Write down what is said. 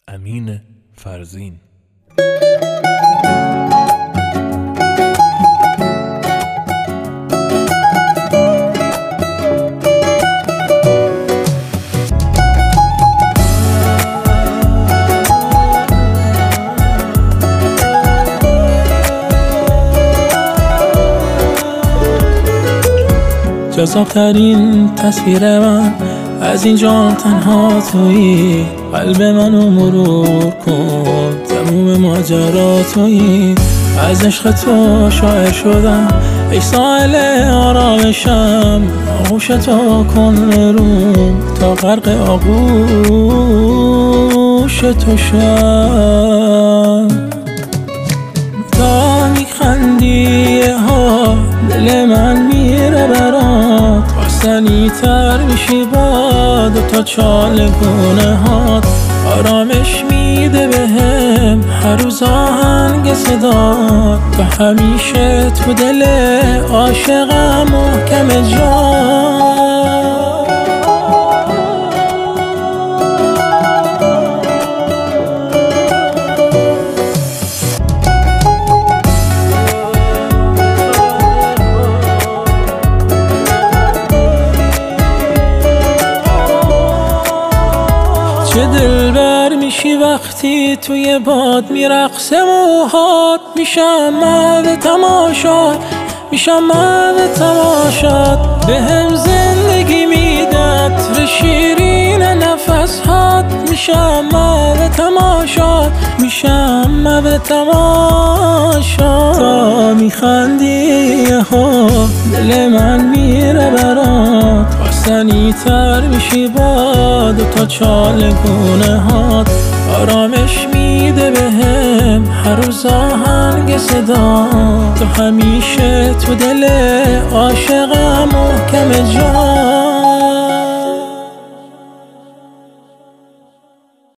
امین فرزین. جذابترین تصویر من از این جام تنها تویی، قلب منو مرور کن، تموم ماجرا تویی. از عشق تو شاعر شدم ای ساحل آرامشم، آغوش تو کن روم تا غرق آغوش تو شم. تا میخندی ها دل من میره برات، خواستنی تر میشی با دوتا چالگونه هات. آرامش میده بهم هر روز آهنگ صدات، و همیشه تو دل عاشقم محکم جا. چه دلبر میشی وقتی توی باد میرقصه موهات، میشم مرد تماشات، میشم مرد تماشات. بهم زندگی میده عطر شیرین نفس هات، میشم مرد تماشات، میشم مرد تماشات. تا میخندی ها دل من میره برات، خواستنی تر میشی با دوتا چالگونه هات. آرامش میده بهم هر روز آهنگ صدا، تو همیشه تو دل عاشقم محکم جا.